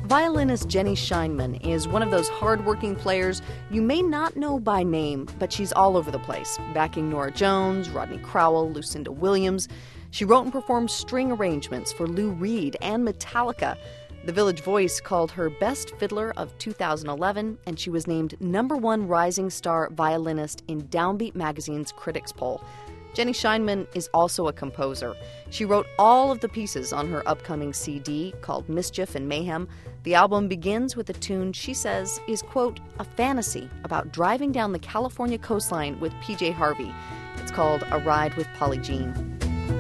Violinist Jenny Scheinman is one of those hard-working players you may not know by name, but she's all over the place, backing Norah Jones, Rodney Crowell, Lucinda Williams. She wrote and performed string arrangements for Lou Reed and Metallica. The Village Voice called her Best Fiddler of 2011, and she was named #1 Rising Star Violinist in Downbeat Magazine's Critics Poll. Jenny Scheinman is also a composer. She wrote all of the pieces on her upcoming CD called Mischief and Mayhem. The album begins with a tune she says is, quote, a fantasy about driving down the California coastline with PJ Harvey. It's called A Ride with Polly Jean.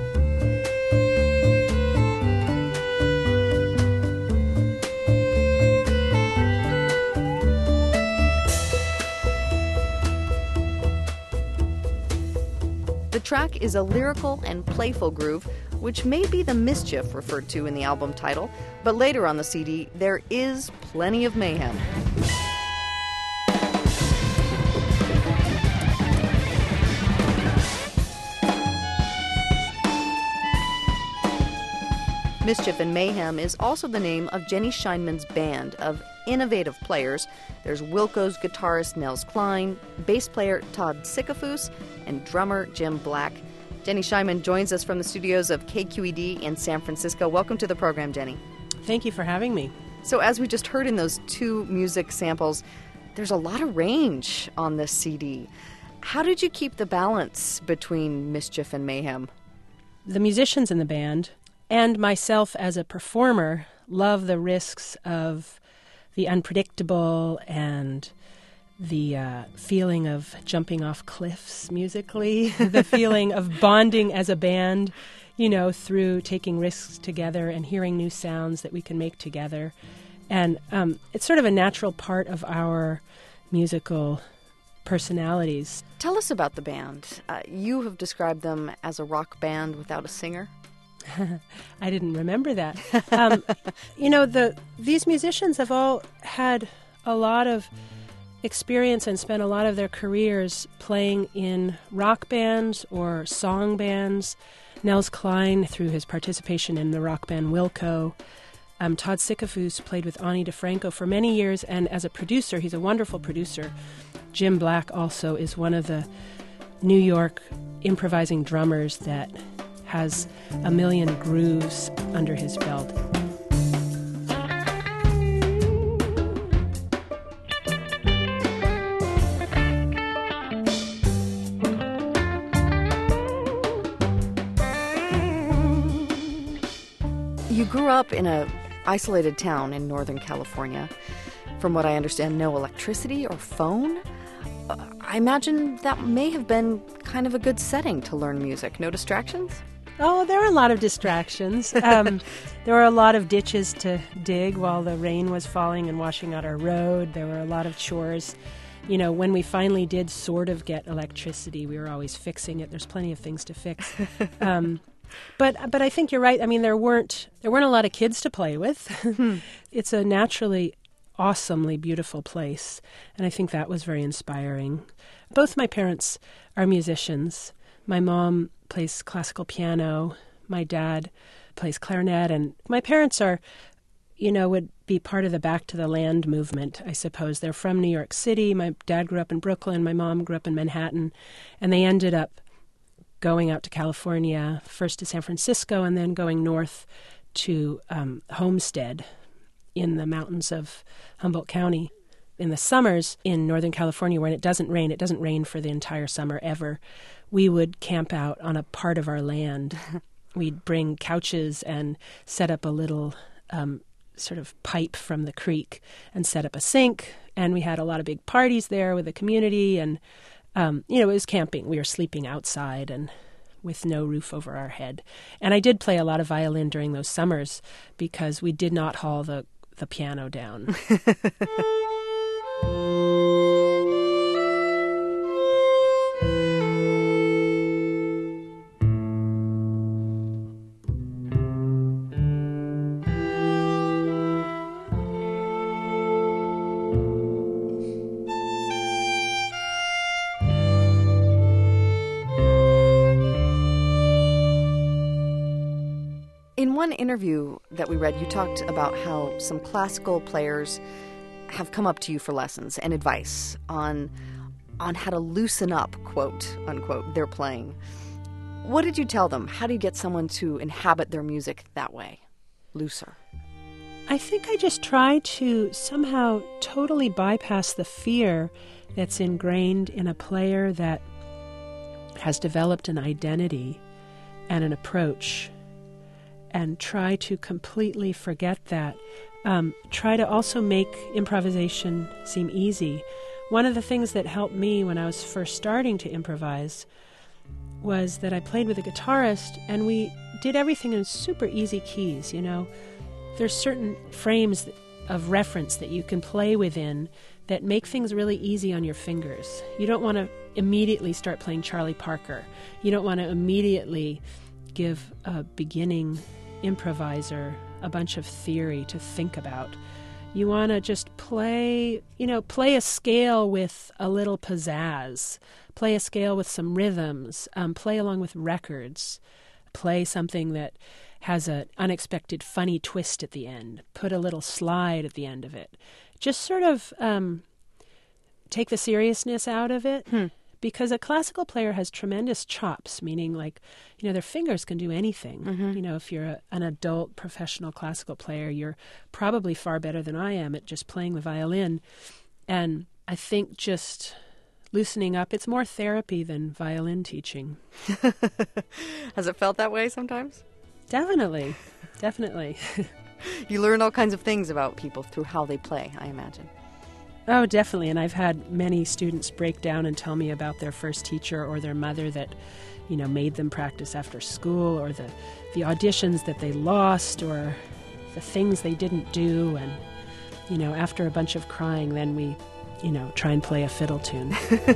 The track is a lyrical and playful groove, which may be the mischief referred to in the album title, but later on the CD, there is plenty of mayhem. Mischief and Mayhem is also the name of Jenny Scheinman's band of innovative players. There's Wilco's guitarist Nels Cline, bass player Todd Sickafoose, and drummer Jim Black. Jenny Scheinman joins us from the studios of KQED in San Francisco. Welcome to the program, Jenny. Thank you for having me. So as we just heard in those two music samples, there's a lot of range on this CD. How did you keep the balance between Mischief and Mayhem? The musicians in the band and myself as a performer love the risks of the unpredictable and the feeling of jumping off cliffs musically, the feeling of bonding as a band, you know, through taking risks together and hearing new sounds that we can make together. And it's sort of a natural part of our musical personalities. Tell us about the band. You have described them as a rock band without a singer. I didn't remember that. You know, these musicians have all had a lot of experience and spent a lot of their careers playing in rock bands or song bands. Nels Cline, through his participation in the rock band Wilco. Todd Sickafoose played with Ani DeFranco for many years, and as a producer, he's a wonderful producer. Jim Black also is one of the New York improvising drummers that has a million grooves under his belt. You grew up in an isolated town in Northern California. From what I understand, no electricity or phone. I imagine that may have been kind of a good setting to learn music. No distractions? Oh, there were a lot of distractions. There were a lot of ditches to dig while the rain was falling and washing out our road. There were a lot of chores. You know, when we finally did sort of get electricity, we were always fixing it. There's plenty of things to fix. But I think you're right. I mean, there weren't a lot of kids to play with. It's a naturally awesomely beautiful place, and I think that was very inspiring. Both my parents are musicians. My mom plays classical piano. My dad plays clarinet, and my parents are, you know, would be part of the Back to the Land movement, I suppose. They're from New York City. My dad grew up in Brooklyn. My mom grew up in Manhattan, and they ended up going out to California, first to San Francisco, and then going north to Homestead in the mountains of Humboldt County. In the summers in Northern California, when it doesn't rain for the entire summer ever, we would camp out on a part of our land. We'd bring couches and set up a little sort of pipe from the creek and set up a sink, and we had a lot of big parties there with the community, and you know, it was camping. We were sleeping outside and with no roof over our head. And I did play a lot of violin during those summers because we did not haul the piano down. one interview that we read, you talked about how some classical players have come up to you for lessons and advice on how to loosen up, quote, unquote, their playing. What did you tell them? How do you get someone to inhabit their music that way, looser? I think I just try to somehow totally bypass the fear that's ingrained in a player that has developed an identity and an approach, and try to completely forget that. Try to also make improvisation seem easy. One of the things that helped me when I was first starting to improvise was that I played with a guitarist, and we did everything in super easy keys, you know. There's certain frames of reference that you can play within that make things really easy on your fingers. You don't want to immediately start playing Charlie Parker. You don't want to immediately give a beginning improviser a bunch of theory to think about. You want to just play a scale with a little pizzazz, play a scale with some rhythms, play along with records, play something that has an unexpected funny twist at the end, put a little slide at the end of it. Just sort of take the seriousness out of it. Because a classical player has tremendous chops, meaning their fingers can do anything. Mm-hmm. If you're an adult professional classical player, you're probably far better than I am at just playing the violin. And I think just loosening up, it's more therapy than violin teaching. Has it felt that way sometimes? Definitely. You learn all kinds of things about people through how they play, I imagine. Oh, definitely. And I've had many students break down and tell me about their first teacher or their mother that, made them practice after school, or the auditions that they lost, or the things they didn't do. And, after a bunch of crying, then we, try and play a fiddle tune.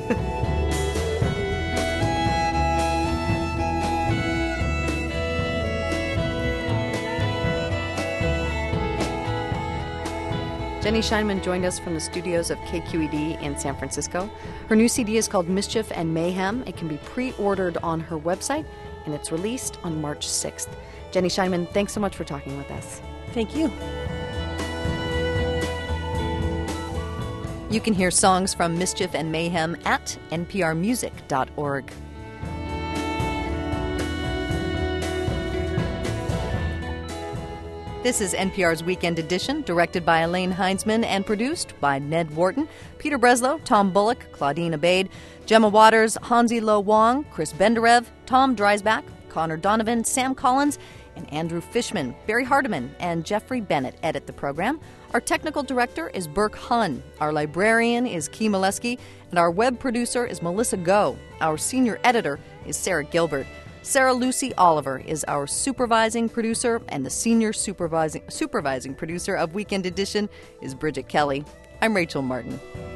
Jenny Scheinman joined us from the studios of KQED in San Francisco. Her new CD is called Mischief and Mayhem. It can be pre-ordered on her website, and it's released on March 6th. Jenny Scheinman, thanks so much for talking with us. Thank you. You can hear songs from Mischief and Mayhem at nprmusic.org. This is NPR's Weekend Edition, directed by Elaine Heinzman and produced by Ned Wharton, Peter Breslow, Tom Bullock, Claudine Abaid, Gemma Waters, Hansi Lo Wang, Chris Benderev, Tom Dreisbach, Connor Donovan, Sam Collins, and Andrew Fishman. Barry Hardiman and Jeffrey Bennett edit the program. Our technical director is Burke Hunn. Our librarian is Key Molesky, and our web producer is Melissa Goh. Our senior editor is Sarah Gilbert. Sarah Lucy Oliver is our supervising producer, and the senior supervising producer of Weekend Edition is Bridget Kelly. I'm Rachel Martin.